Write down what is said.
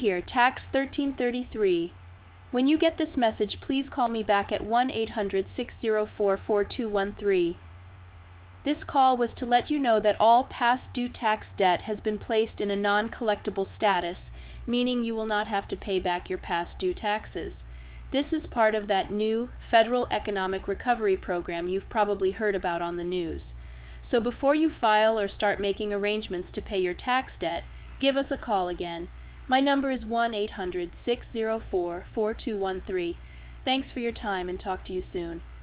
Here, tax 1333. When you get this message, please call me back at 1-800-604-4213. This call was to let you know that all past due tax debt has been placed in a non-collectible status, meaning you will not have to pay back your past due taxes. This is part of that new Federal Economic Recovery Program you've probably heard about on the news. So before you file or start making arrangements to pay your tax debt, give us a call again. My number is 1-800-604-4213. Thanks for your time and talk to you soon.